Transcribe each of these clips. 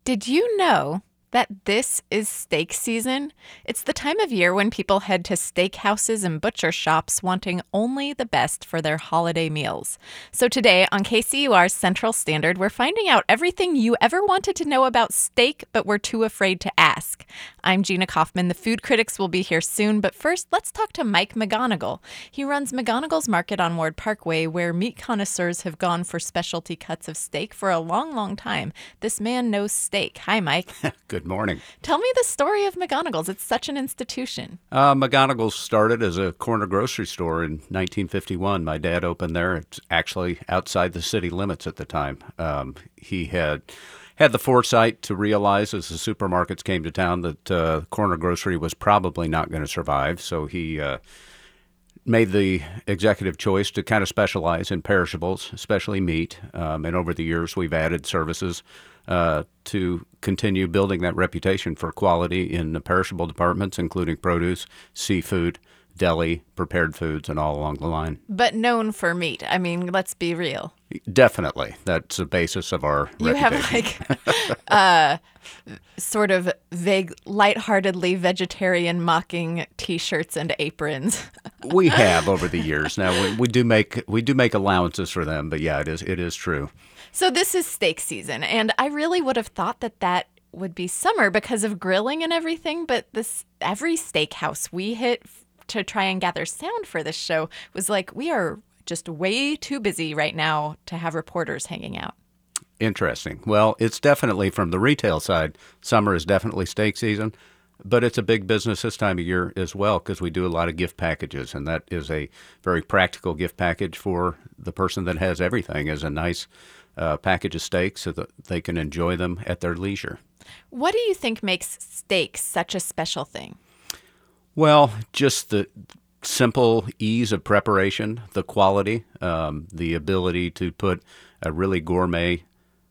Did you know that this is steak season? It's the time of year when people head to steakhouses and butcher shops wanting only the best for their holiday meals. So today on KCUR's Central Standard, we're finding out everything you ever wanted to know about steak but were too afraid to ask. I'm Gina Kaufman. The food critics will be here soon, but first, let's talk to Mike McGonigal. He runs McGonigal's Market on Ward Parkway, where meat connoisseurs have gone for specialty cuts of steak for a long, long time. This man knows steak. Hi, Mike. Good morning. Tell me the story of McGonigal's. It's such an institution. McGonigal's started as a corner grocery store in 1951. My dad opened there. It's actually outside the city limits at the time. He had the foresight to realize as the supermarkets came to town that corner grocery was probably not going to survive. So he made the executive choice to kind of specialize in perishables, especially meat. And over the years, we've added services to continue building that reputation for quality in the perishable departments, including produce, seafood, deli, prepared foods, and all along the line. But known for meat. I mean, let's be real. Definitely. That's the basis of our You reputation. have like sort of vague, lightheartedly vegetarian mocking T-shirts and aprons. We have over the years. Now we do make allowances for them, but yeah, it is true. So this is steak season, and I really would have thought that would be summer because of grilling and everything, but every steakhouse we hit to try and gather sound for this show was like, we are just way too busy right now to have reporters hanging out. Interesting. Well, it's definitely from the retail side. Summer is definitely steak season, but it's a big business this time of year as well because we do a lot of gift packages, and that is a very practical gift package for the person that has everything as a nice package of steaks so that they can enjoy them at their leisure. What do you think makes steak such a special thing? Well, just the simple ease of preparation, the quality, the ability to put a really gourmet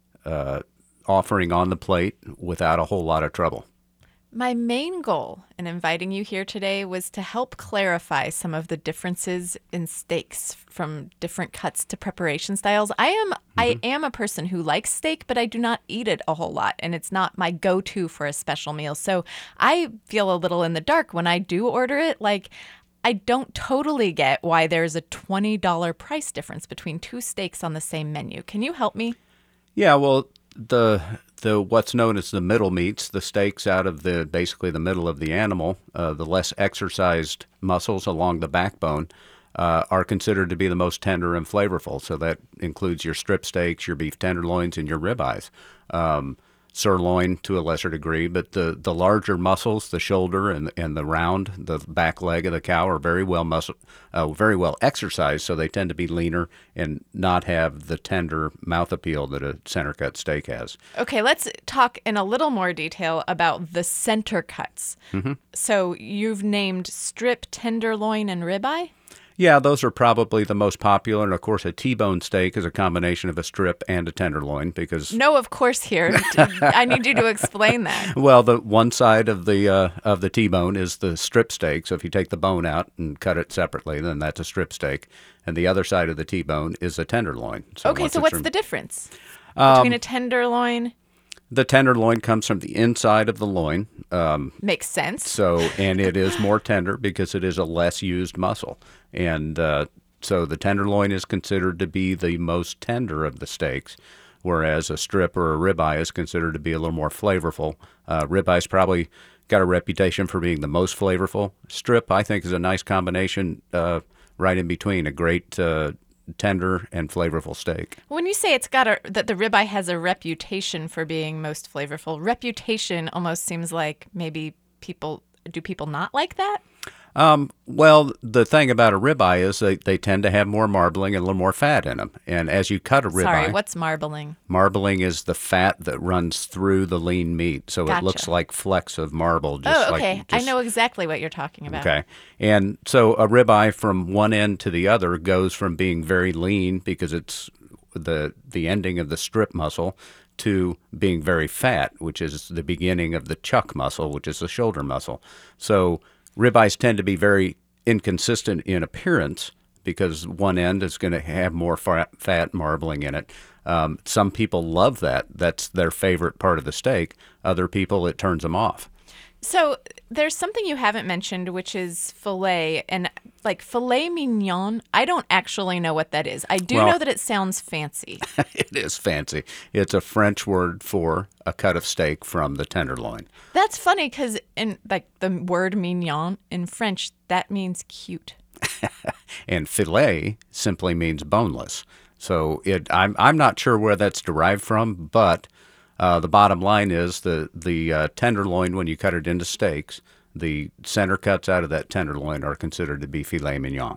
offering on the plate without a whole lot of trouble. My main goal in inviting you here today was to help clarify some of the differences in steaks from different cuts to preparation styles. I am a person who likes steak, but I do not eat it a whole lot, and it's not my go-to for a special meal. So I feel a little in the dark when I do order it. Like, I don't totally get why there's a $20 price difference between two steaks on the same menu. Can you help me? Yeah, well, the what's known as the middle meats, the steaks out of basically the middle of the animal, the less exercised muscles along the backbone, are considered to be the most tender and flavorful. So that includes your strip steaks, your beef tenderloins, and your ribeyes. Sirloin to a lesser degree, but the larger muscles, the shoulder and the round, the back leg of the cow are very well exercised, so they tend to be leaner and not have the tender mouth appeal that a center cut steak has. Okay, let's talk in a little more detail about the center cuts. Mm-hmm. So you've named strip, tenderloin, and ribeye? Yeah, those are probably the most popular. And, of course, a T-bone steak is a combination of a strip and a tenderloin because... No, of course here. I need you to explain that. Well, the one side of the T-bone is the strip steak. So if you take the bone out and cut it separately, then that's a strip steak. And the other side of the T-bone is a tenderloin. Okay, so what's the difference between a tenderloin? The tenderloin comes from the inside of the loin. Makes sense. And it is more tender because it is a less used muscle. And so the tenderloin is considered to be the most tender of the steaks, whereas a strip or a ribeye is considered to be a little more flavorful. Ribeye's probably got a reputation for being the most flavorful. Strip, I think, is a nice combination right in between, a great tender and flavorful steak. When you say that the ribeye has a reputation for being most flavorful, reputation almost seems like maybe people not like that? Well, the thing about a ribeye is they tend to have more marbling and a little more fat in them. And as you cut a ribeye... Sorry, what's marbling? Marbling is the fat that runs through the lean meat. So Gotcha. It looks like flecks of marble. Okay. I know exactly what you're talking about. Okay. And so a ribeye from one end to the other goes from being very lean because it's the ending of the strip muscle to being very fat, which is the beginning of the chuck muscle, which is the shoulder muscle. So ribeyes tend to be very inconsistent in appearance because one end is going to have more fat marbling in it. Some people love that. That's their favorite part of the steak. Other people, it turns them off. So there's something you haven't mentioned, which is filet. And like filet mignon, I don't actually know what that is. I do know that it sounds fancy. It is fancy. It's a French word for a cut of steak from the tenderloin. That's funny because in like the word mignon in French, that means cute. And filet simply means boneless. So I'm not sure where that's derived from, but the bottom line is the tenderloin, when you cut it into steaks, the center cuts out of that tenderloin are considered to be filet mignon.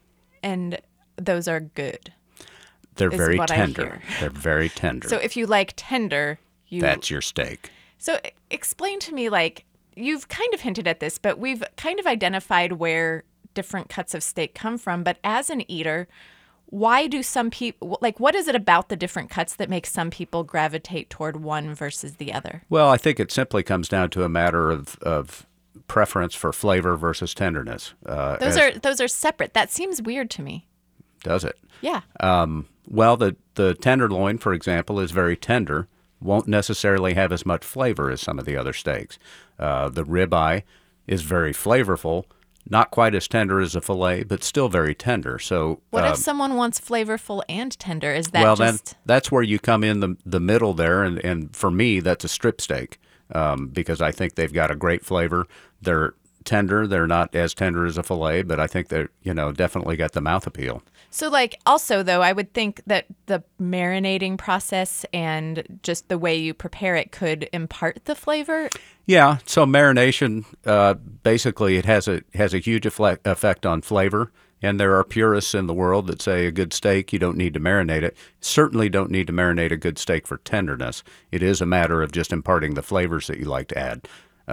And those are good. They're very tender. They're very tender. So if you like tender, that's your steak. So explain to me, like, you've kind of hinted at this, but we've kind of identified where different cuts of steak come from. But as an eater, why do some people, like, what is it about the different cuts that makes some people gravitate toward one versus the other? Well, I think it simply comes down to a matter of preference for flavor versus tenderness. Those are separate. That seems weird to me. Does it? Yeah. Well, the tenderloin, for example, is very tender, won't necessarily have as much flavor as some of the other steaks. The ribeye is very flavorful, not quite as tender as a filet, but still very tender. So, what if someone wants flavorful and tender? Is that then that's where you come in the middle there, and for me, that's a strip steak because I think they've got a great flavor. They're tender. They're not as tender as a filet, but I think they're definitely got the mouth appeal. So, like, also, though, I would think that the marinating process and just the way you prepare it could impart the flavor. Yeah. So marination, basically, it has a huge effect on flavor. And there are purists in the world that say a good steak, you don't need to marinate it. Certainly don't need to marinate a good steak for tenderness. It is a matter of just imparting the flavors that you like to add.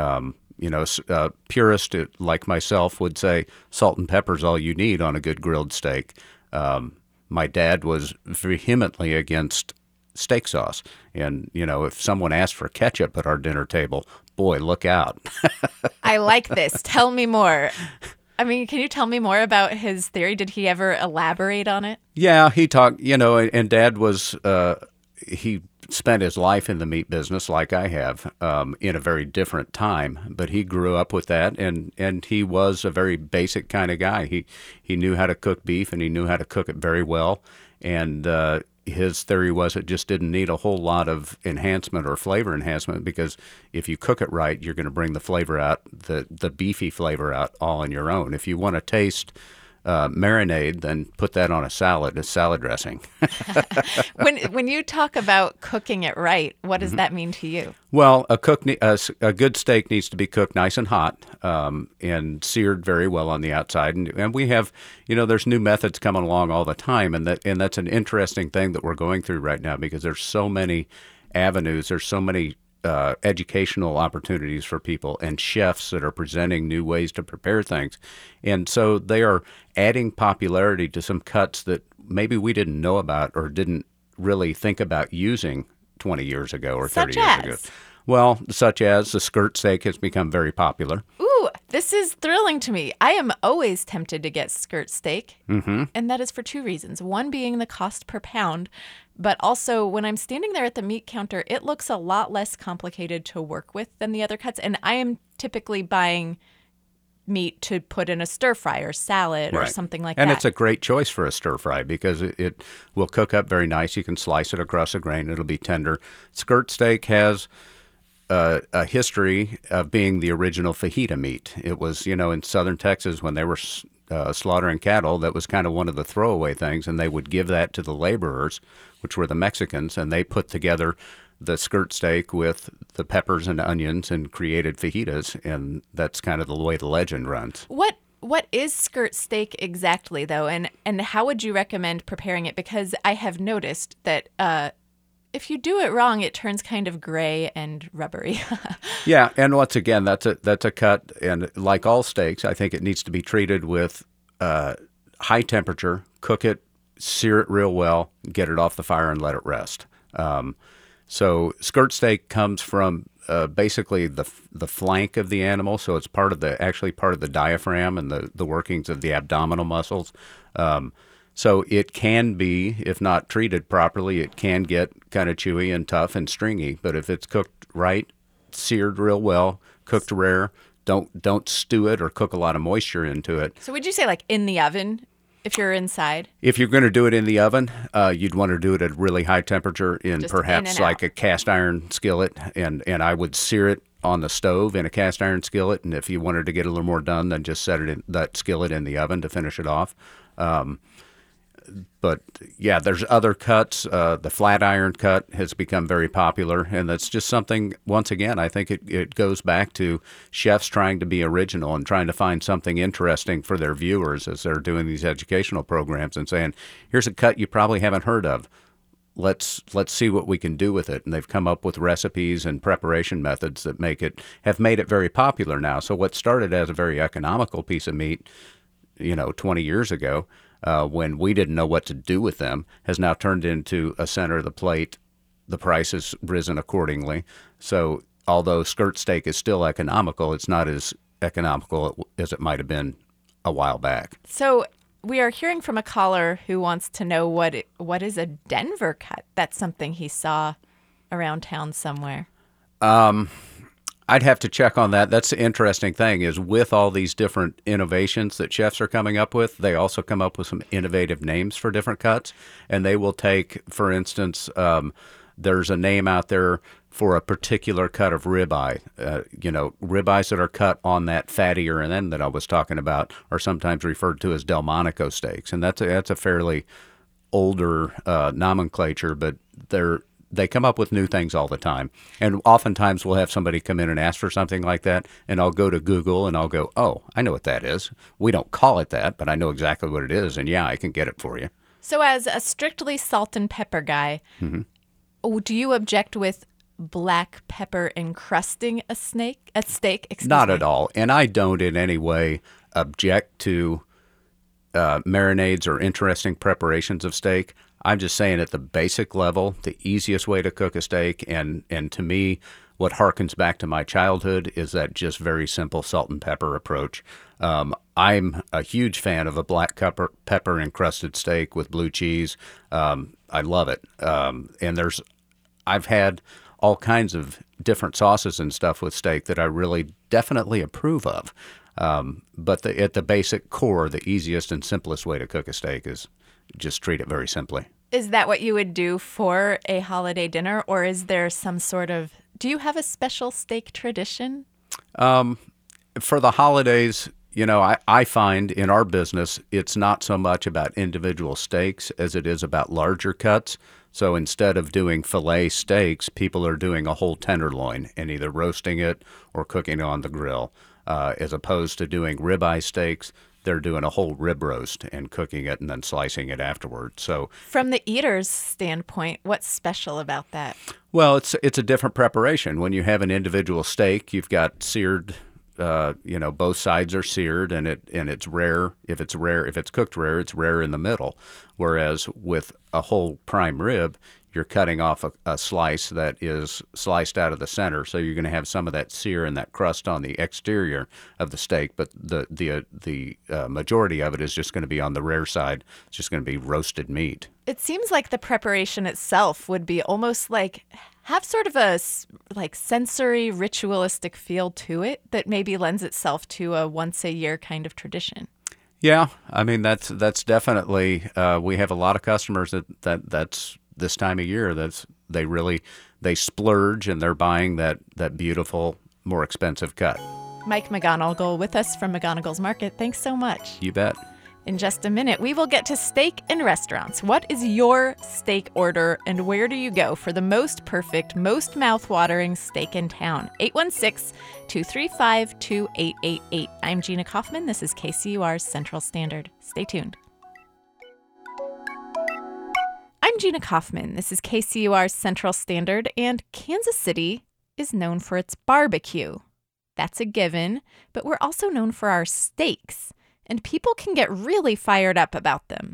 Purist like myself would say salt and pepper is all you need on a good grilled steak. My dad was vehemently against steak sauce. And, if someone asked for ketchup at our dinner table, boy, look out. I like this. Tell me more. I mean, can you tell me more about his theory? Did he ever elaborate on it? Yeah, he talked, and Dad was, he spent his life in the meat business like I have, in a very different time, but he grew up with that, and he was a very basic kind of guy. He knew how to cook beef, and he knew how to cook it very well, and his theory was it just didn't need a whole lot of enhancement or flavor enhancement, because if you cook it right, you're going to bring the flavor out, the beefy flavor out all on your own. If you want to taste marinade, then put that on a salad dressing. When you talk about cooking it right, what does that mean to you? Well, a good steak needs to be cooked nice and hot and seared very well on the outside. And we have, there's new methods coming along all the time, and that's an interesting thing that we're going through right now, because there's so many avenues, there's so many educational opportunities for people and chefs that are presenting new ways to prepare things. And so they are adding popularity to some cuts that maybe we didn't know about or didn't really think about using 20 years ago or 30 years ago. Well, such as the skirt steak has become very popular. Ooh, this is thrilling to me. I am always tempted to get skirt steak, and that is for two reasons. One being the cost per pound, but also when I'm standing there at the meat counter, it looks a lot less complicated to work with than the other cuts, and I am typically buying meat to put in a stir fry or salad or something like that. And it's a great choice for a stir fry because it will cook up very nice. You can slice it across a grain. It'll be tender. Skirt steak has a history of being the original fajita meat. It was, in southern Texas when they were slaughtering cattle, that was kind of one of the throwaway things, and they would give that to the laborers, which were the Mexicans, and they put together the skirt steak with the peppers and onions and created fajitas, and that's kind of the way the legend runs. What is skirt steak exactly, though, and how would you recommend preparing it? Because I have noticed that if you do it wrong, it turns kind of gray and rubbery. Yeah, and once again, that's a cut, and like all steaks, I think it needs to be treated with high temperature, cook it, sear it real well, get it off the fire, and let it rest. So skirt steak comes from basically the flank of the animal, so it's actually part of the diaphragm and the workings of the abdominal muscles. So it can be, if not treated properly, it can get kind of chewy and tough and stringy. But if it's cooked right, seared real well, cooked rare, don't stew it or cook a lot of moisture into it. So would you say like in the oven if you're inside? If you're going to do it in the oven, you'd want to do it at really high temperature in Just perhaps in and like out. a cast iron skillet, and I would sear it on the stove in a cast iron skillet. And if you wanted to get a little more done, then just set it in that skillet in the oven to finish it off. But yeah, there's other cuts. The flat iron cut has become very popular, and that's just something, once again, I think it goes back to chefs trying to be original and trying to find something interesting for their viewers as they're doing these educational programs and saying, here's a cut you probably haven't heard of. Let's see what we can do with it. And they've come up with recipes and preparation methods that have made it very popular now. So what started as a very economical piece of meat, 20 years ago, when we didn't know what to do with them, has now turned into a center of the plate. The price has risen accordingly. So although skirt steak is still economical, it's not as economical as it might have been a while back. So we are hearing from a caller who wants to know what is a Denver cut. That's something he saw around town somewhere. I'd have to check on that. That's the interesting thing is with all these different innovations that chefs are coming up with, they also come up with some innovative names for different cuts. And they will take, for instance, there's a name out there for a particular cut of ribeye. Ribeyes that are cut on that fattier end that I was talking about are sometimes referred to as Delmonico steaks. And that's a fairly older nomenclature, but they come up with new things all the time. And oftentimes we'll have somebody come in and ask for something like that, and I'll go to Google and I'll go, oh, I know what that is. We don't call it that, but I know exactly what it is, and yeah, I can get it for you. So as a strictly salt and pepper guy, do you object with black pepper encrusting a steak? Not at all. And I don't in any way object to marinades or interesting preparations of steak. I'm just saying at the basic level, the easiest way to cook a steak, and to me, what harkens back to my childhood is that just very simple salt and pepper approach. I'm a huge fan of a black pepper encrusted steak with blue cheese. I love it. And I've had all kinds of different sauces and stuff with steak that I really definitely approve of. But at the basic core, the easiest and simplest way to cook a steak is just treat it very simply. Is that what you would do for a holiday dinner, or is there some sort of, do you have a special steak tradition? For the holidays, I find in our business, it's not so much about individual steaks as it is about larger cuts. So instead of doing filet steaks, people are doing a whole tenderloin and either roasting it or cooking it on the grill. As opposed to doing ribeye steaks, they're doing a whole rib roast and cooking it and then slicing it afterwards. So, from the eater's standpoint, what's special about that? Well, it's a different preparation. When you have an individual steak, you've got seared. Both sides are seared, and it's rare. If it's cooked rare, it's rare in the middle. Whereas with a whole prime rib, you're cutting off a slice that is sliced out of the center. So you're going to have some of that sear and that crust on the exterior of the steak, but the majority of it is just going to be on the rare side. It's just going to be roasted meat. It seems like the preparation itself would be almost have sort of a sensory ritualistic feel to it that maybe lends itself to a once a year kind of tradition. Yeah, I mean that's definitely we have a lot of customers that's this time of year they splurge and they're buying that beautiful, more expensive cut. Mike McGonigal with us from McGonigal's Market. Thanks so much. You bet. In just a minute, we will get to steak and restaurants. What is your steak order, and where do you go for the most perfect, most mouth-watering steak in town? 816-235-2888. I'm Gina Kaufman. This is KCUR's Central Standard. Stay tuned. I'm Gina Kaufman. This is KCUR's Central Standard, and Kansas City is known for its barbecue. That's a given, but we're also known for our steaks. And people can get really fired up about them.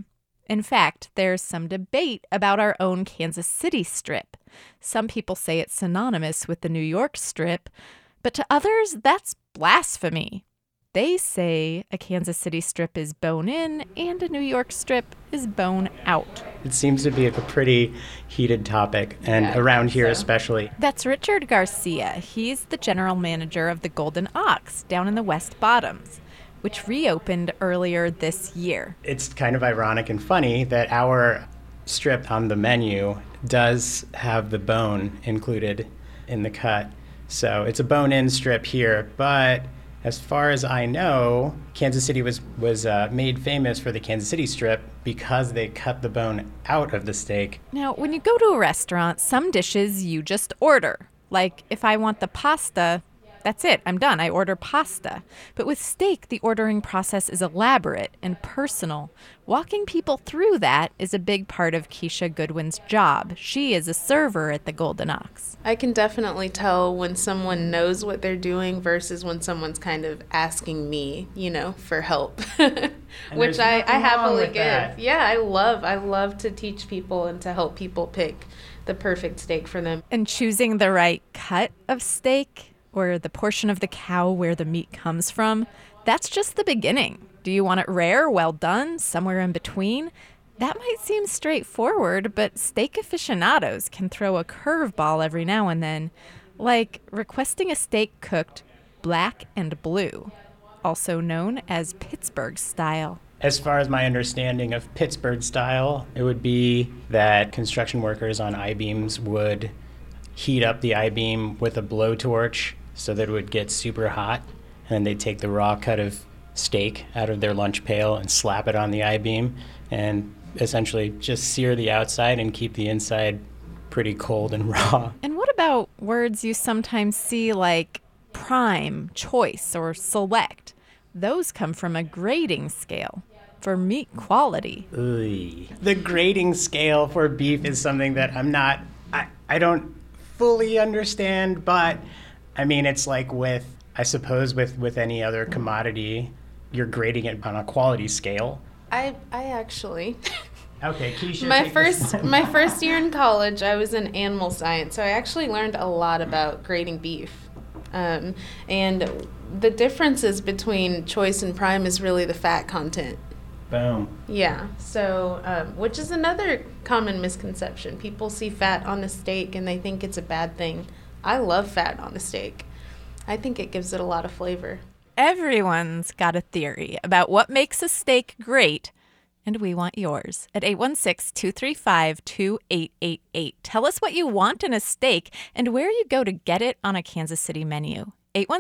In fact, there's some debate about our own Kansas City strip. Some people say it's synonymous with the New York strip, but to others, that's blasphemy. They say a Kansas City strip is bone in and a New York strip is bone out. It seems to be a pretty heated topic, and around here especially. That's Richard Garcia. He's the general manager of the Golden Ox down in the West Bottoms, which reopened earlier this year. It's kind of ironic and funny that our strip on the menu does have the bone included in the cut. So it's a bone-in strip here, but as far as I know, Kansas City was made famous for the Kansas City strip because they cut the bone out of the steak. Now, when you go to a restaurant, some dishes you just order. Like if I want the pasta, that's it, I'm done. I order pasta. But with steak, the ordering process is elaborate and personal. Walking people through that is a big part of Keisha Goodwin's job. She is a server at the Golden Ox. I can definitely tell when someone knows what they're doing versus when someone's kind of asking me, for help, which I happily give. That. Yeah, I love to teach people and to help people pick the perfect steak for them. And choosing the right cut of steak, or the portion of the cow where the meat comes from, that's just the beginning. Do you want it rare, well done, somewhere in between? That might seem straightforward, but steak aficionados can throw a curveball every now and then, like requesting a steak cooked black and blue, also known as Pittsburgh style. As far as my understanding of Pittsburgh style, it would be that construction workers on I-beams would heat up the I-beam with a blowtorch so that it would get super hot, and then they'd take the raw cut of steak out of their lunch pail and slap it on the I-beam and essentially just sear the outside and keep the inside pretty cold and raw. And what about words you sometimes see like prime, choice, or select? Those come from a grading scale for meat quality. The grading scale for beef is something that I don't fully understand, but I mean, it's like with any other commodity, you're grading it on a quality scale. I actually. Okay, Keisha. My first year in college, I was in animal science, so I actually learned a lot about grading beef. And the differences between choice and prime is really the fat content. Boom. Yeah, so, which is another common misconception. People see fat on a steak and they think it's a bad thing. I love fat on a steak. I think it gives it a lot of flavor. Everyone's got a theory about what makes a steak great, and we want yours at 816-235-2888. Tell us what you want in a steak and where you go to get it on a Kansas City menu.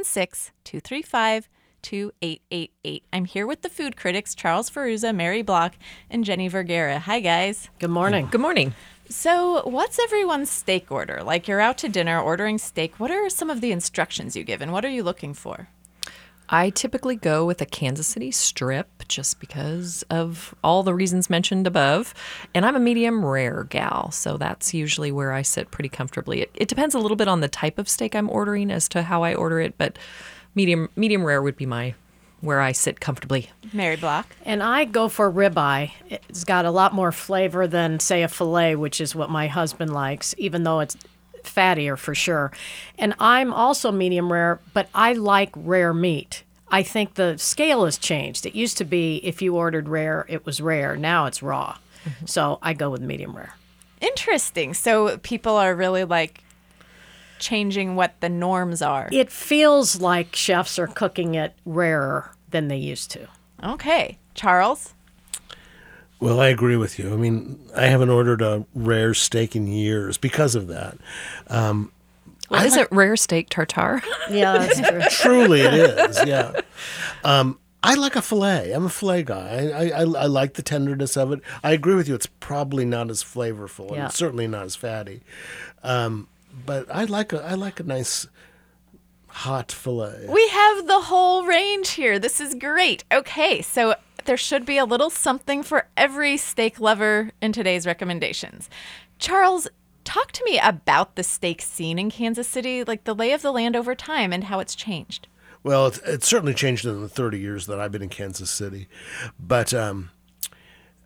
816-235-2888. I'm here with the food critics, Charles Ferruzza, Mary Block, and Jenny Vergara. Hi, guys. Good morning. Good morning. So what's everyone's steak order? Like you're out to dinner ordering steak. What are some of the instructions you give, and what are you looking for? I typically go with a Kansas City strip just because of all the reasons mentioned above. And I'm a medium rare gal, so that's usually where I sit pretty comfortably. It depends a little bit on the type of steak I'm ordering as to how I order it, but medium rare would be where I sit comfortably. Mary Block. And I go for ribeye. It's got a lot more flavor than, say, a filet, which is what my husband likes, even though it's fattier for sure. And I'm also medium rare, but I like rare meat. I think the scale has changed. It used to be if you ordered rare, it was rare. Now it's raw. Mm-hmm. So I go with medium rare. Interesting. So people are really like changing what the norms are. It feels like chefs are cooking it rarer than they used to. Okay. Charles? Well, I agree with you. I mean, I haven't ordered a rare steak in years because of that. What is it? Rare steak tartare? Yeah, that's true. Truly it is, yeah. I like a filet. I'm a filet guy. I like the tenderness of it. I agree with you. It's probably not as flavorful and certainly not as fatty. But I like a nice hot filet. We have the whole range here. This is great. Okay, so there should be a little something for every steak lover in today's recommendations. Charles, talk to me about the steak scene in Kansas City, like the lay of the land over time and how it's changed. Well, it's certainly changed in the 30 years that I've been in Kansas City. But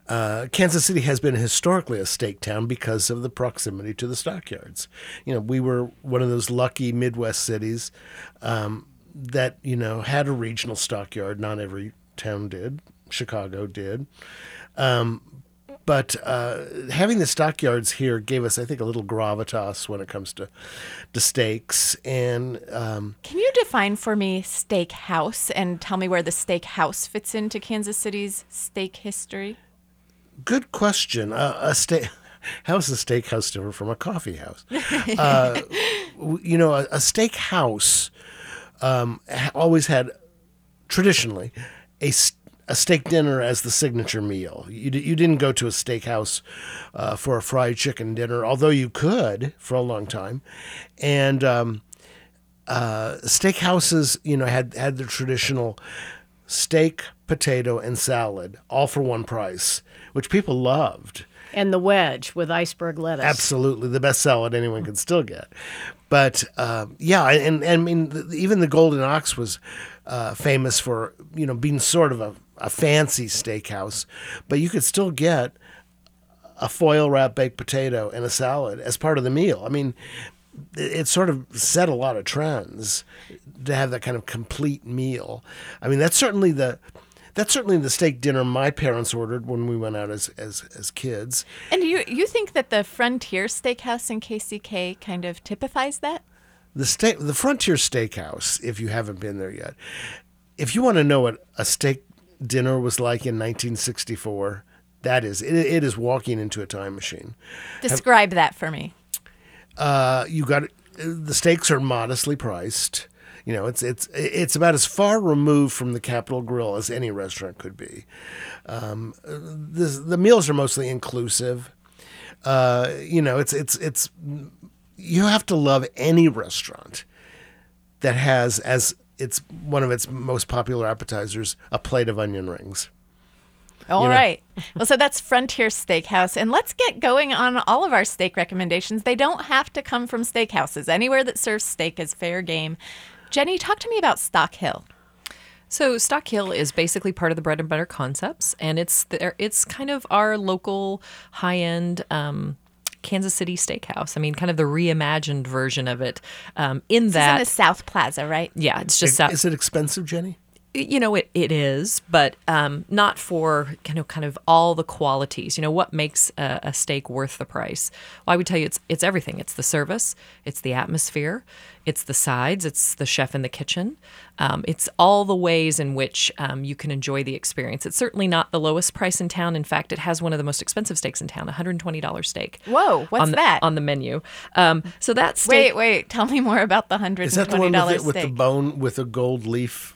Kansas City has been historically a steak town because of the proximity to the stockyards. We were one of those lucky Midwest cities that, had a regional stockyard. Not every town did. Chicago did. But having the stockyards here gave us, I think, a little gravitas when it comes to steaks. And can you define for me steakhouse and tell me where the steakhouse fits into Kansas City's steak history? Good question. How is a steakhouse different from a coffee house? A steakhouse always had, traditionally, a steak dinner as the signature meal. You didn't go to a steakhouse for a fried chicken dinner, although you could for a long time. And steakhouses, had the traditional steak, potato, and salad, all for one price, which people loved. And the wedge with iceberg lettuce. Absolutely, the best salad anyone could still get. But yeah, and I mean, even the Golden Ox was famous for being sort of a fancy steakhouse, but you could still get a foil wrapped baked potato and a salad as part of the meal. I mean, it sort of set a lot of trends to have that kind of complete meal. I mean, that's certainly the steak dinner my parents ordered when we went out as kids. And you think that the Frontier Steakhouse in KCK kind of typifies that? The Frontier Steakhouse, if you haven't been there yet, if you want to know what a steak dinner was like in 1964, it is walking into a time machine. Describe that for me. The steaks are modestly priced. It's about as far removed from the Capitol Grill as any restaurant could be. The meals are mostly inclusive. It's you have to love any restaurant that has as it's one of its most popular appetizers a plate of onion rings. All right. Well, so that's Frontier Steakhouse. And let's get going on all of our steak recommendations. They don't have to come from steakhouses. Anywhere that serves steak is fair game. Jenny, talk to me about Stock Hill. So Stock Hill is basically part of the Bread and Butter Concepts, and it's kind of our local high-end Kansas City steakhouse. I mean, kind of the reimagined version of it. This is in the South Plaza, right? Yeah, it's just Is it expensive, Jenny? It is, but not for kind of all the qualities. What makes a steak worth the price? Well, I would tell you it's everything. It's the service, it's the atmosphere, it's the sides, it's the chef in the kitchen. It's all the ways in which you can enjoy the experience. It's certainly not the lowest price in town. In fact, it has one of the most expensive steaks in town, $120 steak. Whoa, what's that? On the menu. So that steak... Wait, tell me more about the $120 steak. Is that the one with the bone with a gold leaf?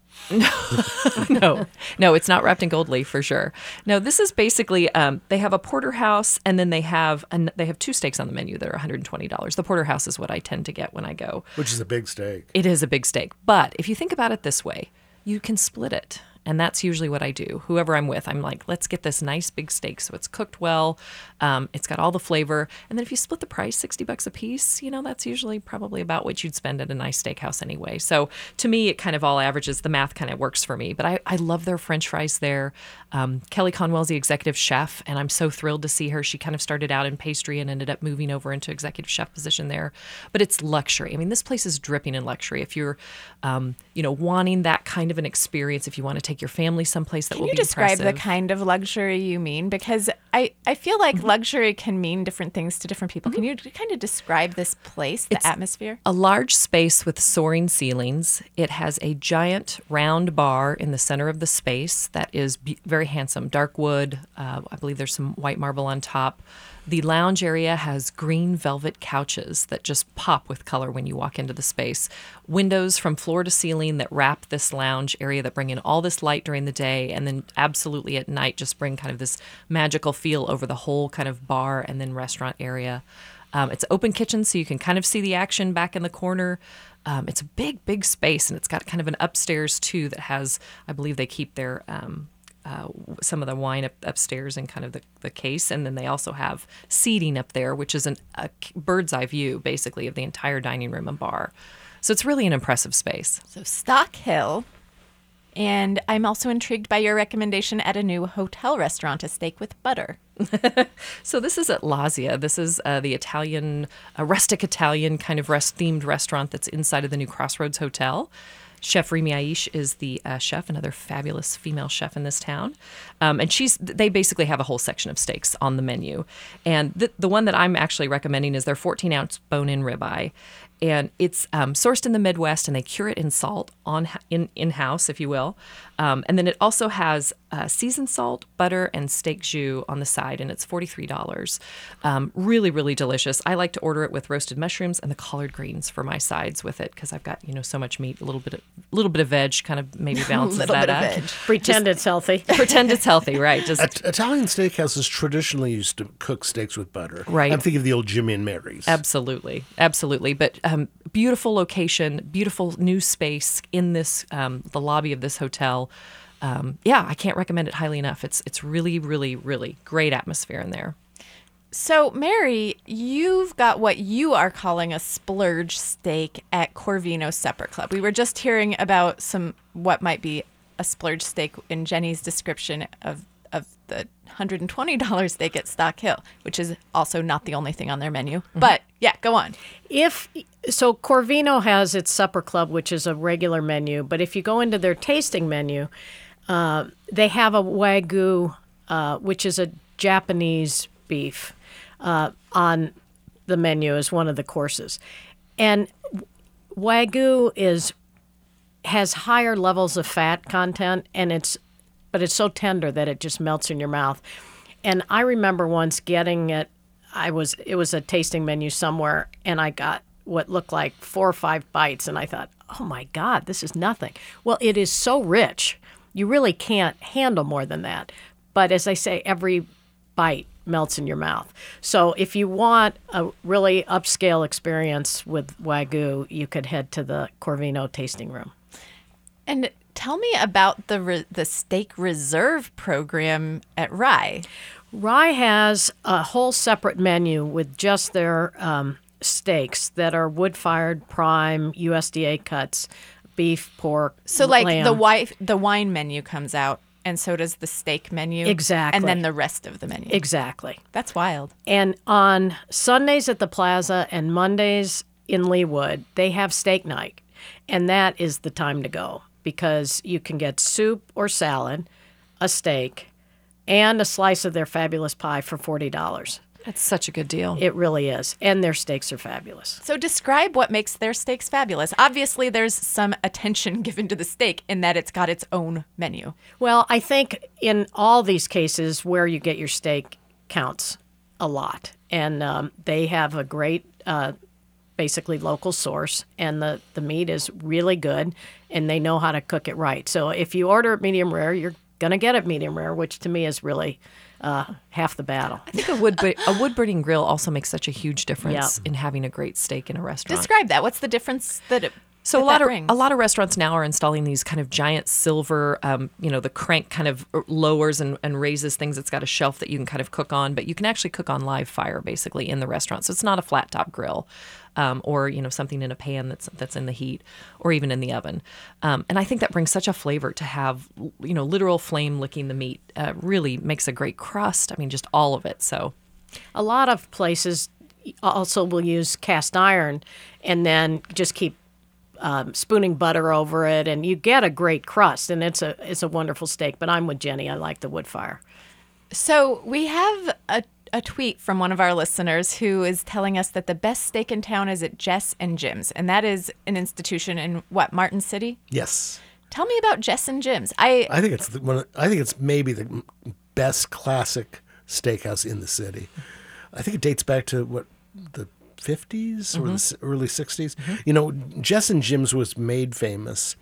No, it's not wrapped in gold leaf for sure. No, this is basically they have a porterhouse, and then they have two steaks on the menu that are $120. The porterhouse is what I tend to get when I go. Which is a big steak. It is a big steak, but if you think about it this way, you can split it. And that's usually what I do. Whoever I'm with, I'm like, let's get this nice big steak so it's cooked well. It's got all the flavor. And then if you split the price, $60 a piece, that's usually probably about what you'd spend at a nice steakhouse anyway. So to me, it kind of all averages. The math kind of works for me. But I love their French fries there. Kelly Conwell's the executive chef, and I'm so thrilled to see her. She kind of started out in pastry and ended up moving over into executive chef position there. But it's luxury. I mean, this place is dripping in luxury. If you're, wanting that kind of an experience, if you want to take your family someplace that will be impressive. Can you describe the kind of luxury you mean? Because I feel like luxury can mean different things to different people. Can you kind of describe this place, the atmosphere? A large space with soaring ceilings. It has a giant round bar in the center of the space that is very handsome. Dark wood. I believe there's some white marble on top. The lounge area has green velvet couches that just pop with color when you walk into the space. Windows from floor to ceiling that wrap this lounge area that bring in all this light during the day, and then absolutely at night just bring kind of this magical feel over the whole kind of bar and then restaurant area. It's open kitchen, so you can kind of see the action back in the corner. It's a big, big space, and it's got kind of an upstairs too that has, I believe they keep their some of the wine upstairs in kind of the case. And then they also have seating up there, which is a bird's eye view, basically, of the entire dining room and bar. So it's really an impressive space. So Stock Hill And I'm also intrigued by your recommendation at a new hotel restaurant, a steak with butter. So this is at Lazia. This is the Italian, rustic Italian kind of themed restaurant that's inside of the new Crossroads Hotel. Chef Rimi Aish is the chef, another fabulous female chef in this town. And they basically have a whole section of steaks on the menu. And the one that I'm actually recommending is their 14-ounce bone-in ribeye. And it's sourced in the Midwest, and they cure it in salt in-house, if you will. And then it also has seasoned salt, butter, and steak jus on the side, and it's $43. Really, really delicious. I like to order it with roasted mushrooms and the collard greens for my sides with it because I've got so much meat, a little bit of veg, kind of maybe balances that out. Pretend it's healthy. Pretend it's healthy, right? Italian steakhouses traditionally used to cook steaks with butter. Right. I'm thinking of the old Jimmy and Mary's. Absolutely. But beautiful location, beautiful new space in this the lobby of this hotel. I can't recommend it highly enough. It's really, really, really great atmosphere in there. So, Mary, you've got what you are calling a splurge steak at Corvino Supper Club. We were just hearing about what might be a splurge steak in Jenny's description of the $120 steak at Stock Hill, which is also not the only thing on their menu. Mm-hmm. But yeah, go on. So Corvino has its supper club, which is a regular menu. But if you go into their tasting menu, they have a Wagyu, which is a Japanese beef, on the menu as one of the courses. And Wagyu has higher levels of fat content, but it's so tender that it just melts in your mouth. And I remember once getting it. It was a tasting menu somewhere, and I got what looked like 4 or 5 bites, and I thought, oh my God, this is nothing. Well, it is so rich. You really can't handle more than that. But as I say, every bite melts in your mouth. So if you want a really upscale experience with Wagyu, you could head to the Corvino tasting room. And tell me about the steak reserve program at Rye. Rye has a whole separate menu with just their steaks that are wood-fired, prime, USDA cuts, beef, pork, so like lamb. the wine menu comes out, and so does the steak menu. Exactly. And then the rest of the menu. Exactly. That's wild. And on Sundays at the Plaza and Mondays in Leawood, they have steak night, and that is the time to go because you can get soup or salad, a steak, and a slice of their fabulous pie for $40. That's such a good deal. It really is. And their steaks are fabulous. So describe what makes their steaks fabulous. Obviously, there's some attention given to the steak in that it's got its own menu. Well, I think in all these cases where you get your steak counts a lot. And they have a great, basically local source. And the meat is really good. And they know how to cook it right. So if you order it medium rare, you're going to get it medium rare, which to me is really half the battle. I think a wood-burning grill also makes such a huge difference in having a great steak in a restaurant. Describe that. What's the difference So a lot of restaurants now are installing these kind of giant silver, the crank kind of lowers and raises things. It's got a shelf that you can kind of cook on, but you can actually cook on live fire basically in the restaurant. So it's not a flat top grill, or something in a pan that's in the heat, or even in the oven. And I think that brings such a flavor to have literal flame licking the meat. Really makes a great crust. I mean, just all of it. So a lot of places also will use cast iron, and then just keep spooning butter over it, and you get a great crust, and it's a wonderful steak. But I'm with Jenny. I like the wood fire. So we have a tweet from one of our listeners who is telling us that the best steak in town is at Jess and Jim's, and that is an institution in Martin City? Yes. Tell me about Jess and Jim's. I think it's maybe the best classic steakhouse in the city. I think it dates back to the 50s or the early 60s. Mm-hmm. Jess and Jim's was made famous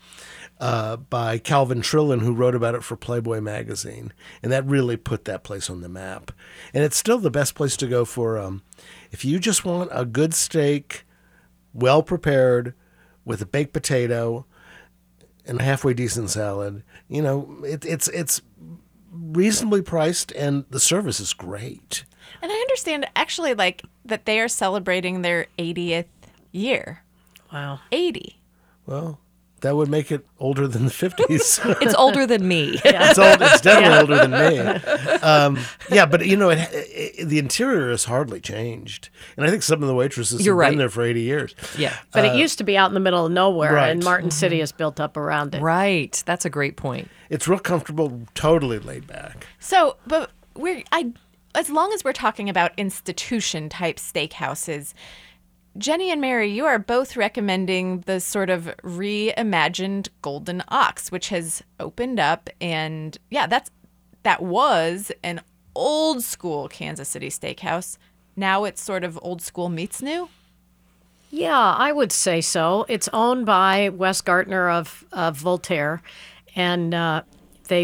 by Calvin Trillin, who wrote about it for Playboy magazine, and that really put that place on the map. And it's still the best place to go for if you just want a good steak, well prepared, with a baked potato and a halfway decent salad. It's reasonably priced, and the service is great. And I understand actually that they are celebrating their 80th year. Wow. 80. Well, That would make it older than the 50s. It's older than me. It's definitely older than me. But the interior has hardly changed, and I think some of the waitresses have been there for 80 years. Yeah, but it used to be out in the middle of nowhere, right. and Martin City is built up around it. Right, that's a great point. It's real comfortable, totally laid back. So, but as long as we're talking about institution type steakhouses, Jenny and Mary, you are both recommending the sort of reimagined Golden Ox, which has opened up, and that was an old school Kansas City steakhouse. Now it's sort of old school meets new. Yeah, I would say so. It's owned by Wes Gartner of Voltaire, and they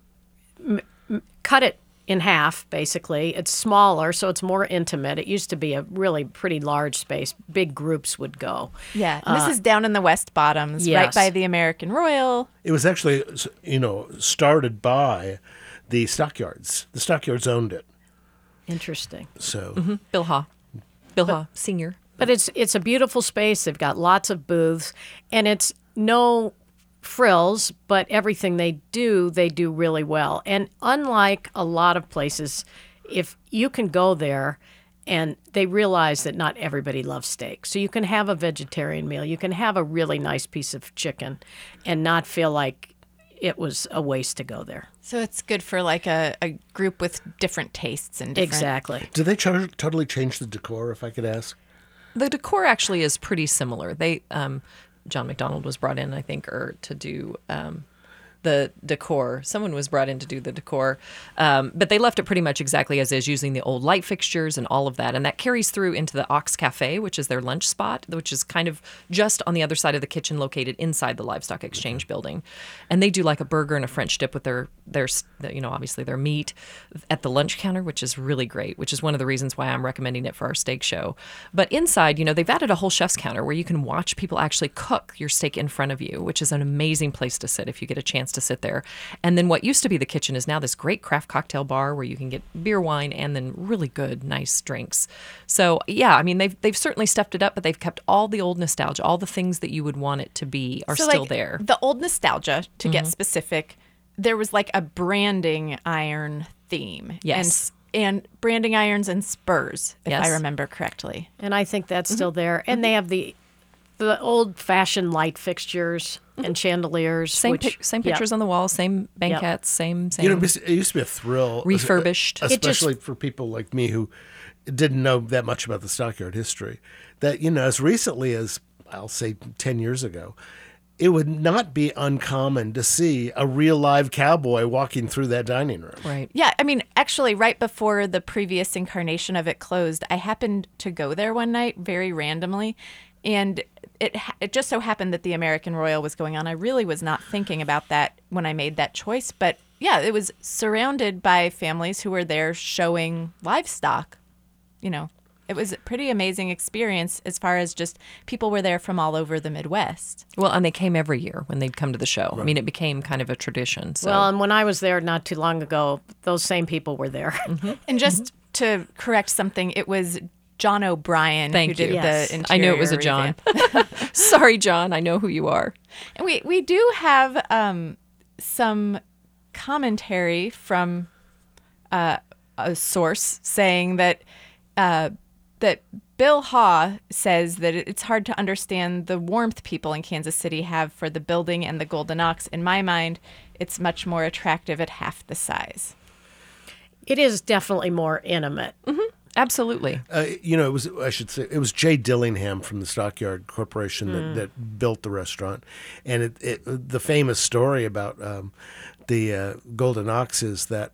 cut it in half, basically. It's smaller, so it's more intimate. It used to be a really pretty large space. Big groups would go. Yeah, and this is down in the West Bottoms, yes. right by the American Royal. It was actually, started by the Stockyards. The Stockyards owned it. Interesting. So Bill Haw, Sr. But it's a beautiful space. They've got lots of booths, and it's no frills, but everything they do really well. And unlike a lot of places, if you can go there and they realize that not everybody loves steak. So you can have a vegetarian meal. You can have a really nice piece of chicken and not feel like it was a waste to go there. So it's good for like a group with different tastes and different... Exactly. Did they totally change the decor, if I could ask? The decor actually is pretty similar. They John McDonald was brought in, I think, to do the decor. Someone was brought in to do the decor. But they left it pretty much exactly as is, using the old light fixtures and all of that. And that carries through into the Ox Cafe, which is their lunch spot, which is kind of just on the other side of the kitchen, located inside the Livestock Exchange building. And they do like a burger and a French dip with their obviously their meat at the lunch counter, which is really great, which is one of the reasons why I'm recommending it for our steak show. But inside, they've added a whole chef's counter where you can watch people actually cook your steak in front of you, which is an amazing place to sit if you get a chance to sit there. And then what used to be the kitchen is now this great craft cocktail bar where you can get beer, wine, and then really good, nice drinks. So yeah, I mean, they've certainly stepped it up, but they've kept all the old nostalgia, all the things that you would want it to be are still there. The old nostalgia, to get specific, there was like a branding iron theme. Yes. And branding irons and spurs, if Yes. I remember correctly. And I think that's still there. And they have the old-fashioned light fixtures and chandeliers. Same pictures on the wall, same banquettes, same. It used to be a thrill. Refurbished. Especially for people like me who didn't know that much about the Stockyard history. That, as recently as, I'll say, 10 years ago, it would not be uncommon to see a real live cowboy walking through that dining room. Right. Yeah, I mean, actually, right before the previous incarnation of it closed, I happened to go there one night very randomly, and it just so happened that the American Royal was going on. I really was not thinking about that when I made that choice, but yeah, it was surrounded by families who were there showing livestock. It was a pretty amazing experience as far as just people were there from all over the Midwest. Well, and they came every year when they'd come to the show. Right. I mean, it became kind of a tradition. So. Well, and when I was there not too long ago, those same people were there. Mm-hmm. And just to correct something, it was John O'Brien who did the interior. I knew it was a John. Sorry, John. I know who you are. And we do have some commentary from a source saying that that Bill Haw says that it's hard to understand the warmth people in Kansas City have for the building and the Golden Ox. In my mind, it's much more attractive at half the size. It is definitely more intimate. Mm-hmm. Absolutely. It was Jay Dillingham from the Stockyard Corporation that built the restaurant. And the famous story about the Golden Ox is that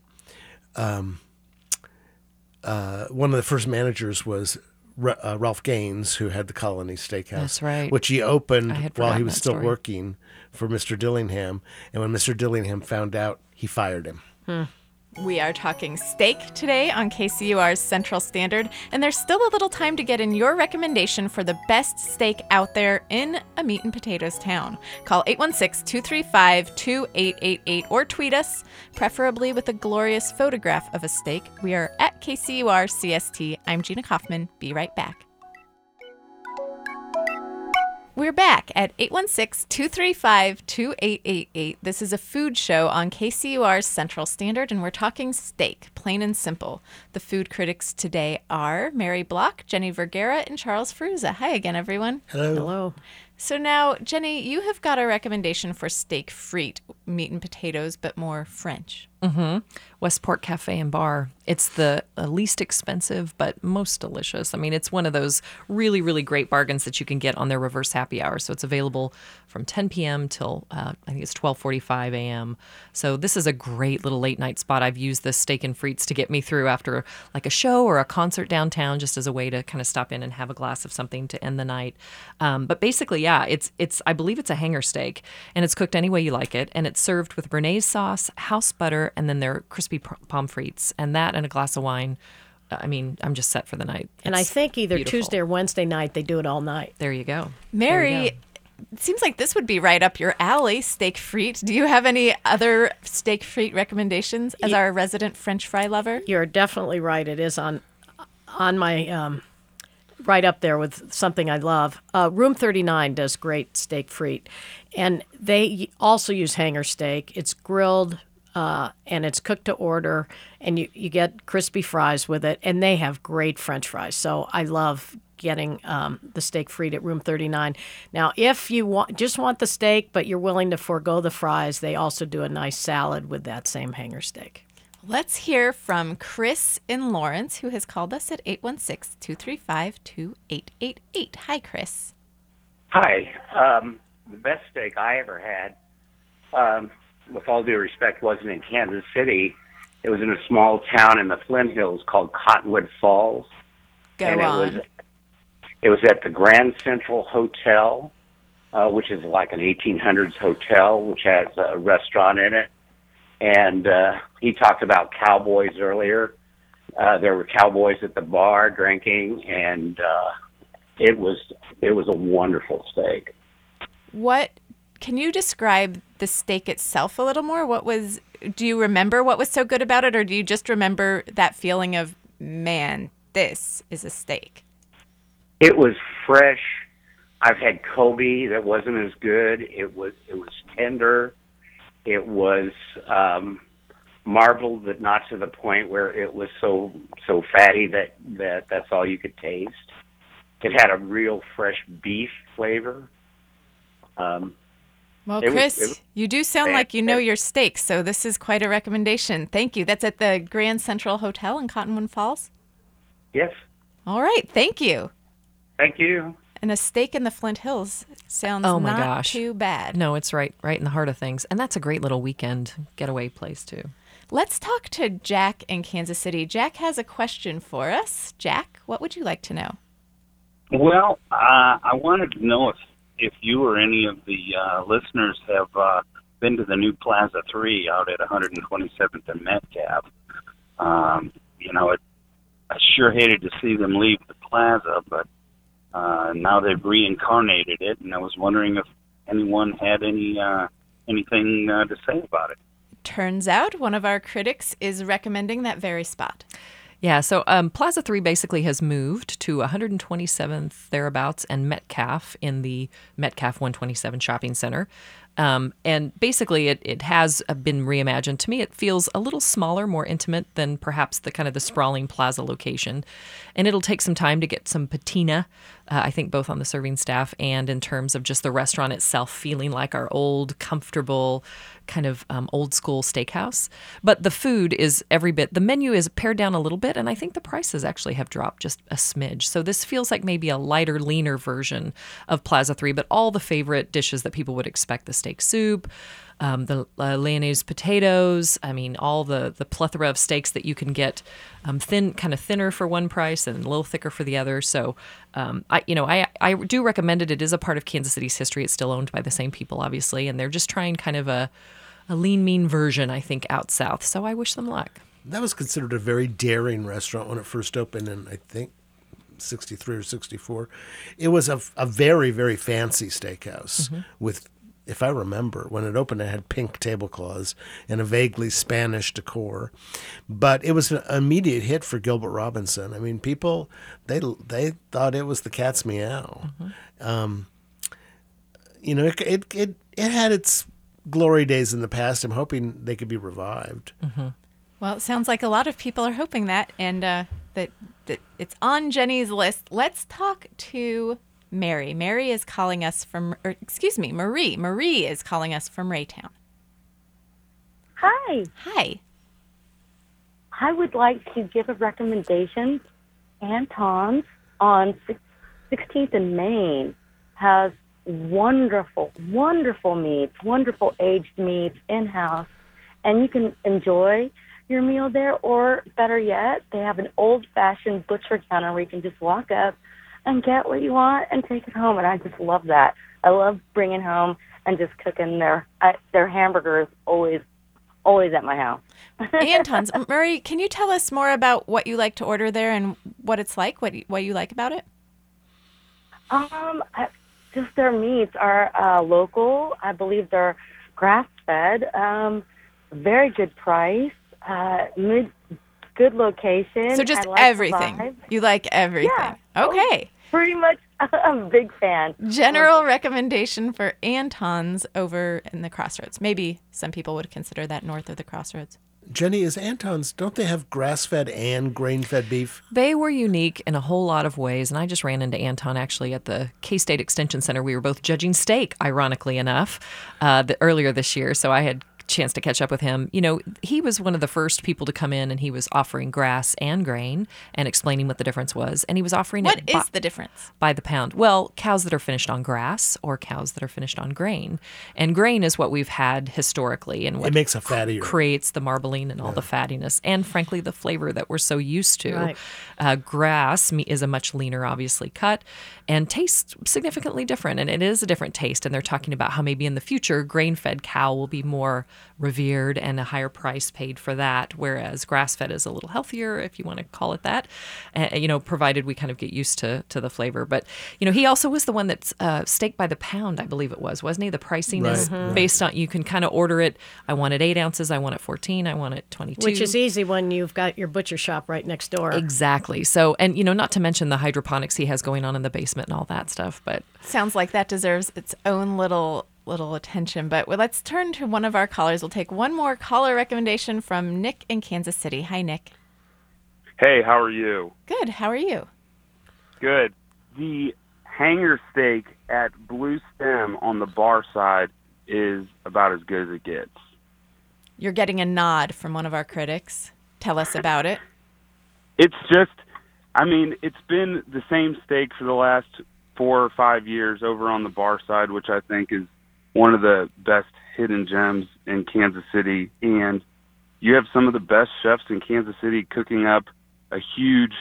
one of the first managers was Ralph Gaines, who had the Colony Steakhouse. That's right. Which he opened while he was still story. working for Mr. Dillingham. And when Mr. Dillingham found out, he fired him. We are talking steak today on KCUR's Central Standard, and there's still a little time to get in your recommendation for the best steak out there in a meat and potatoes town. Call 816-235-2888 or tweet us, preferably with a glorious photograph of a steak. We are at KCUR CST. I'm Gina Kaufman. Be right back. We're back at 816-235-2888. This is a food show on KCUR's Central Standard, and we're talking steak, plain and simple. The food critics today are Mary Block, Jenny Vergara, and Charles Ferruzza. Hi again, everyone. Hello. So now, Jenny, you have got a recommendation for steak frite, meat and potatoes, but more French. Mm-hmm. Westport Cafe and Bar. It's the least expensive, but most delicious. I mean, it's one of those really, really great bargains that you can get on their reverse happy hour. So it's available from 10 p.m. till, I think it's 12:45 a.m. So this is a great little late night spot. I've used this steak and frites to get me through after like a show or a concert downtown, just as a way to kind of stop in and have a glass of something to end the night. But basically, yeah, it's I believe it's a hanger steak, and it's cooked any way you like it, and it's served with Bernaise sauce, house butter, and then their crispy pommes frites, and that and a glass of wine. I mean, I'm just set for the night. And I think either beautiful. Tuesday or Wednesday night, they do it all night. There you go. Mary, it seems like this would be right up your alley, steak frite. Do you have any other steak frite recommendations as our resident French fry lover? You're definitely right. It is on my right up there with something I love. Room 39 does great steak frite, and they also use hanger steak. It's grilled and it's cooked to order, and you get crispy fries with it, and they have great French fries. So I love getting the steak frite at Room 39. Now, if you just want the steak, but you're willing to forego the fries, they also do a nice salad with that same hanger steak. Let's hear from Chris in Lawrence, who has called us at 816-235-2888. Hi, Chris. Hi. The best steak I ever had, with all due respect, wasn't in Kansas City. It was in a small town in the Flint Hills called Cottonwood Falls. Go on. It was at the Grand Central Hotel, which is like an 1800s hotel, which has a restaurant in it. And he talked about cowboys earlier. There were cowboys at the bar drinking, and it was a wonderful steak. Can you describe the steak itself a little more? Do you remember what was so good about it, or do you just remember that feeling of, man, this is a steak? It was fresh. I've had Kobe that wasn't as good. It was tender. It was marbled, but not to the point where it was so fatty that that's all you could taste. It had a real fresh beef flavor. Well, Chris, you do sound like you know your steaks, so this is quite a recommendation. Thank you. That's at the Grand Central Hotel in Cottonwood Falls? Yes. All right. Thank you. Thank you. And a steak in the Flint Hills sounds not too bad. No, it's right in the heart of things. And that's a great little weekend getaway place, too. Let's talk to Jack in Kansas City. Jack has a question for us. Jack, what would you like to know? Well, I wanted to know if you or any of the listeners have been to the new Plaza 3 out at 127th and Metcalf. I sure hated to see them leave the plaza, but now they've reincarnated it, and I was wondering if anyone had anything to say about it. Turns out one of our critics is recommending that very spot. Yeah, so Plaza 3 basically has moved to 127th thereabouts and Metcalf in the Metcalf 127 shopping center. And basically it has been reimagined. To me, it feels a little smaller, more intimate than perhaps the kind of the sprawling plaza location. And it'll take some time to get some patina, I think both on the serving staff and in terms of just the restaurant itself feeling like our old, comfortable, kind of old school steakhouse. But the food is every bit. The menu is pared down a little bit, and I think the prices actually have dropped just a smidge. So this feels like maybe a lighter, leaner version of Plaza 3, but all the favorite dishes that people would expect, the steak soup, the Lyonnaise potatoes, I mean, all the plethora of steaks that you can get kind of thinner for one price and a little thicker for the other. So I do recommend it. It is a part of Kansas City's history. It's still owned by the same people, obviously, and they're just trying kind of a lean, mean version, I think, out south. So I wish them luck. That was considered a very daring restaurant when it first opened in, I think, 63 or 64. It was a very, very fancy steakhouse with, if I remember, when it opened, it had pink tablecloths and a vaguely Spanish decor. But it was an immediate hit for Gilbert Robinson. I mean, people, they thought it was the cat's meow. it had its glory days in the past. I'm hoping they could be revived. Mm-hmm. Well, it sounds like a lot of people are hoping that, and that it's on Jenny's list. Let's talk to Mary. Mary is calling us from, Marie. Marie is calling us from Raytown. Hi. Hi. I would like to give a recommendation. Anton's on 16th and Main has wonderful meats, wonderful aged meats in-house, and you can enjoy your meal there, or better yet, they have an old-fashioned butcher counter where you can just walk up and get what you want and take it home, and I just love that. I love bringing home and just cooking their hamburgers always at my house. Anton's. Murray, can you tell us more about what you like to order there and what it's like, what you like about it? Just their meats are local. I believe they're grass-fed, very good price, good location. So just like everything. You like everything. Yeah. Okay. Pretty much. I'm a big fan. General recommendation for Anton's over in the Crossroads. Maybe some people would consider that north of the Crossroads. Jenny, is Anton's, don't they have grass-fed and grain-fed beef? They were unique in a whole lot of ways, and I just ran into Anton actually at the K-State Extension Center. We were both judging steak, ironically enough, earlier this year, so I had chance to catch up with him. He was one of the first people to come in, and he was offering grass and grain and explaining what the difference was. And he was offering What is the difference? By the pound. Well, cows that are finished on grass or cows that are finished on grain. And grain is what we've had historically, and what it makes a fattier. Creates the marbling and all the fattiness, and frankly, the flavor that we're so used to. Right. Grass is a much leaner, obviously, cut and tastes significantly different. And it is a different taste. And they're talking about how maybe in the future, grain-fed cow will be more revered and a higher price paid for that, whereas grass-fed is a little healthier, if you want to call it that, provided we kind of get used to the flavor. But, he also was the one that's steak by the pound, I believe it was, wasn't he? The pricing is based on, you can kind of order it. I want it 8 ounces, I want it 14, I want it 22. Which is easy when you've got your butcher shop right next door. Exactly. So, and, not to mention the hydroponics he has going on in the basement and all that stuff. But sounds like that deserves its own little attention. But let's turn to one of our callers. We'll take one more caller recommendation from Nick in Kansas City. Hi, Nick. Hey, how are you? Good. How are you? Good. The hanger steak at Blue Stem on the bar side is about as good as it gets. You're getting a nod from one of our critics. Tell us about it. It's just, it's been the same steak for the last 4 or 5 years over on the bar side, which I think is one of the best hidden gems in Kansas City. And you have some of the best chefs in Kansas City cooking up a huge,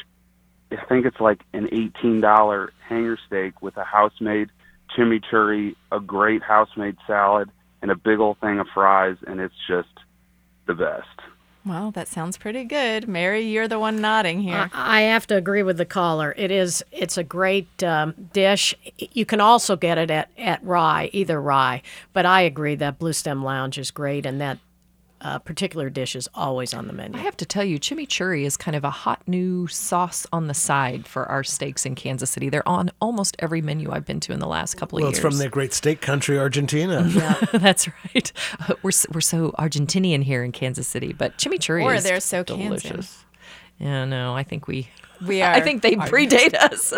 I think it's like an $18 hanger steak with a house-made chimichurri, a great house-made salad, and a big old thing of fries, and it's just the best. Well, that sounds pretty good. Mary, you're the one nodding here. I have to agree with the caller. It's a great dish. You can also get it at Rye, either Rye. But I agree that Blue Stem Lounge is great, and that particular dish is always on the menu. I have to tell you, chimichurri is kind of a hot new sauce on the side for our steaks in Kansas City. They're on almost every menu I've been to in the last couple of years. Well, it's from the great steak country, Argentina. Yeah, that's right. We're so Argentinian here in Kansas City, but chimichurri is they're so delicious. Kansas. Yeah, no, I think we are. I think they predate us.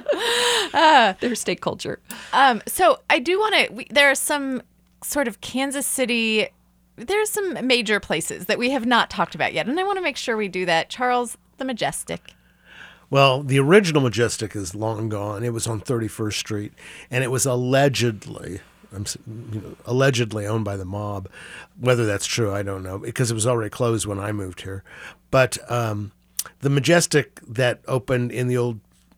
Their steak culture. So I do want to. There are some sort of Kansas City. There's some major places that we have not talked about yet, and I want to make sure we do that. Charles, the Majestic. Well, the original Majestic is long gone. It was on 31st Street, and it was allegedly owned by the mob. Whether that's true, I don't know, because it was already closed when I moved here. But the Majestic that opened in the old,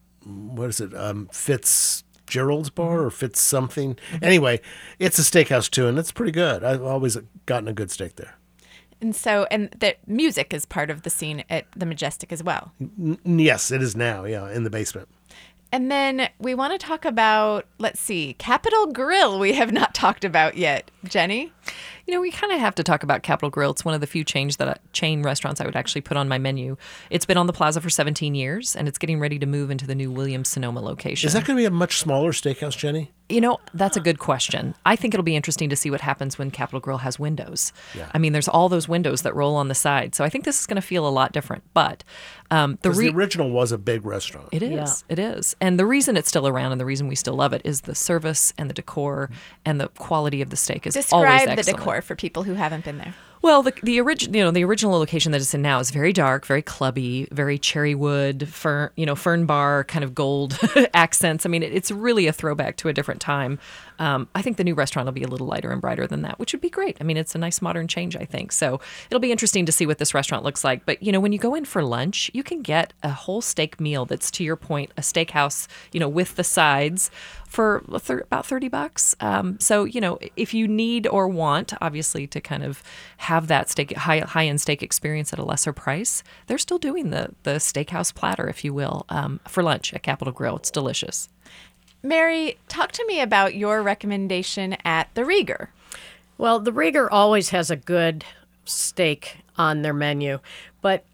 Fitzgerald's Bar or Fitz something. Anyway, it's a steakhouse too, and it's pretty good. I've always gotten a good steak there. And the music is part of the scene at the Majestic as well. Yes, it is now, in the basement. And then we want to talk about, let's see, Capitol Grill we have not talked about yet. Jenny? We kind of have to talk about Capital Grille. It's one of the few chain restaurants I would actually put on my menu. It's been on the plaza for 17 years, and it's getting ready to move into the new Williams-Sonoma location. Is that going to be a much smaller steakhouse, Jenny? That's a good question. I think it'll be interesting to see what happens when Capital Grille has windows. Yeah. I mean, there's all those windows that roll on the side. So I think this is going to feel a lot different. But the original was a big restaurant. It is. Yeah. It is. And the reason it's still around and the reason we still love it is the service and the decor and the quality of the steak is always excellent. Describe the decor for people who haven't been there. Well, the original location that it's in now is very dark, very clubby, very cherry wood, fern bar kind of gold accents. I mean, it's really a throwback to a different time. I think the new restaurant will be a little lighter and brighter than that, which would be great. I mean, it's a nice modern change, I think. So it'll be interesting to see what this restaurant looks like. But, when you go in for lunch, you can get a whole steak meal that's, to your point, a steakhouse, with the sides for about $30. So, if you need or want, obviously, to kind of have that high-end steak experience at a lesser price, they're still doing the steakhouse platter, if you will, for lunch at Capital Grille. It's delicious. Mary, talk to me about your recommendation at the Rieger. Well, the Rieger always has a good steak on their menu, but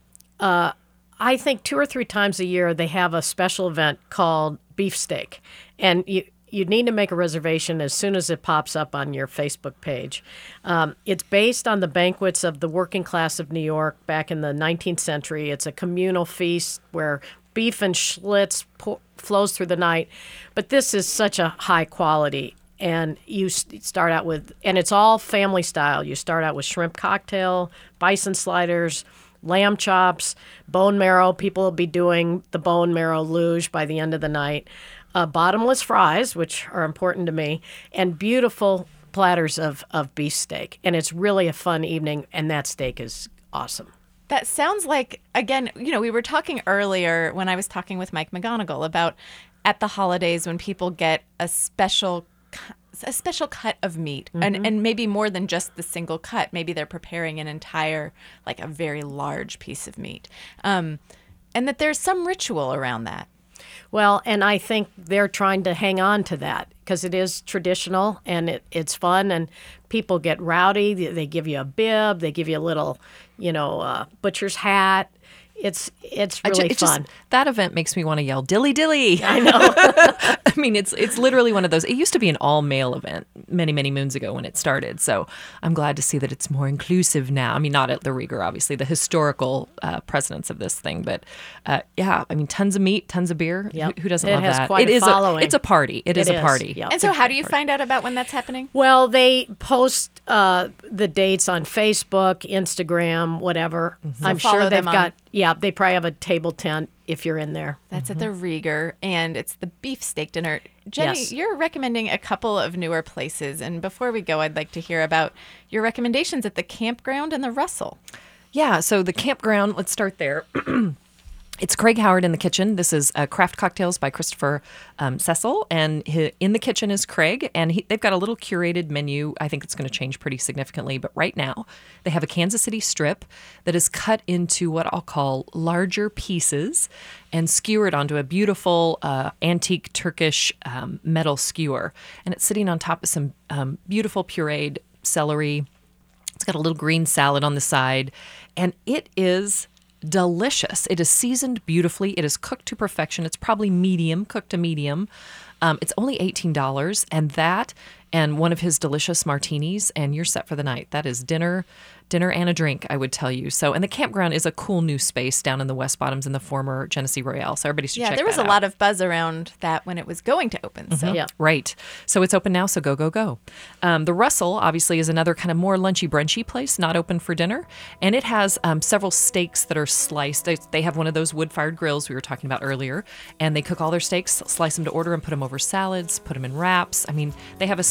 I think 2 or 3 times a year they have a special event called beef steak, and you need to make a reservation as soon as it pops up on your Facebook page. It's based on the banquets of the working class of New York back in the 19th century. It's a communal feast where beef and Schlitz flows through the night. But this is such a high quality. And you start out with, and it's all family style. You start out with shrimp cocktail, bison sliders, lamb chops, bone marrow. People will be doing the bone marrow luge by the end of the night. Bottomless fries, which are important to me, and beautiful platters of beef steak. And it's really a fun evening, and that steak is awesome. That sounds like, again, we were talking earlier when I was talking with Mike McGonigal about at the holidays when people get a special cut of meat, and maybe more than just the single cut. Maybe they're preparing an entire, like a very large piece of meat, and that there's some ritual around that. Well, and I think they're trying to hang on to that because it is traditional and it's fun, and people get rowdy. They give you a bib, they give you a little, butcher's hat. It's really fun. That event makes me want to yell, dilly dilly. I know. I mean, it's literally one of those. It used to be an all-male event many, many moons ago when it started. So I'm glad to see that it's more inclusive now. I mean, not at the Rieger, obviously, the historical precedence of this thing. But yeah, I mean, tons of meat, tons of beer. Yep. Who doesn't love that? It has quite a following. It's a party. It is a party. Yep. And so how do you find out about when that's happening? Well, they post the dates on Facebook, Instagram, whatever. So I'm sure they've got... Yeah, they probably have a table tent if you're in there. That's at the Rieger, and it's the beef steak dinner. Jenny, Yes. You're recommending a couple of newer places, and before we go, I'd like to hear about your recommendations at the Campground and the Russell. Yeah, so the Campground, let's start there. It's Craig Howard in the kitchen. This is Craft Cocktails by Christopher Cecil. And in the kitchen is Craig. And they've got a little curated menu. I think it's going to change pretty significantly. But right now, they have a Kansas City strip that is cut into what I'll call larger pieces and skewered onto a beautiful antique Turkish metal skewer. And it's sitting on top of some beautiful pureed celery. It's got a little green salad on the side. And it is delicious. It is seasoned beautifully. It is cooked to perfection. It's probably cooked to medium. It's only $18, and that and one of his delicious martinis, and you're set for the night. That is dinner and a drink, I would tell you. So, and the Campground is a cool new space down in the West Bottoms in the former Genesee Royale. So everybody should check that out. Yeah, there was a lot of buzz around that when it was going to open. So. Yeah. Right. So it's open now, so go, go, go. The Russell, obviously, is another kind of more lunchy, brunchy place, not open for dinner. And it has several steaks that are sliced. They have one of those wood-fired grills we were talking about earlier, and they cook all their steaks, slice them to order, and put them over salads, put them in wraps. I mean, they have a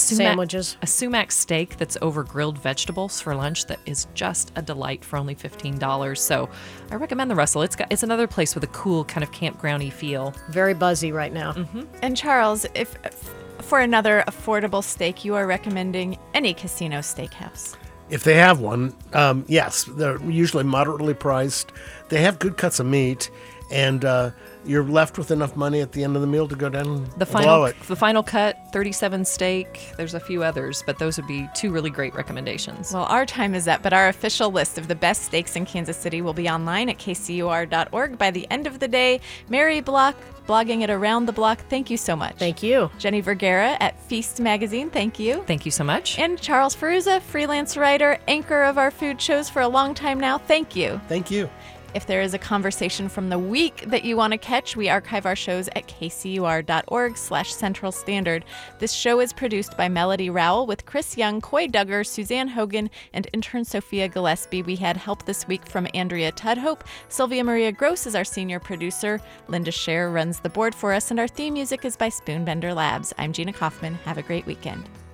sumac steak that's over grilled vegetables for lunch that is just a delight for only $15. So I recommend the Russell. It's another place with a cool kind of campgroundy feel. Very buzzy right now. Mm-hmm. And Charles, if for another affordable steak, you are recommending any casino steakhouse. If they have one, yes, they're usually moderately priced. They have good cuts of meat, and you're left with enough money at the end of the meal to go down and The blow it. final cut, 37 steak. There's a few others, but those would be 2 really great recommendations. Well, our time is up, but our official list of the best steaks in Kansas City will be online at kcur.org by the end of the day. Mary Block, blogging at Around the Block, thank you so much. Thank you. Jenny Vergara at Feast Magazine, thank you. Thank you so much. And Charles Ferruza, freelance writer, anchor of our food shows for a long time now, thank you. Thank you. If there is a conversation from the week that you want to catch, we archive our shows at kcur.org/Central Standard. This show is produced by Melody Rowell with Chris Young, Coy Duggar, Suzanne Hogan, and intern Sophia Gillespie. We had help this week from Andrea Tudhope. Sylvia Maria Gross is our senior producer. Linda Scher runs the board for us, and our theme music is by Spoonbender Labs. I'm Gina Kaufman. Have a great weekend.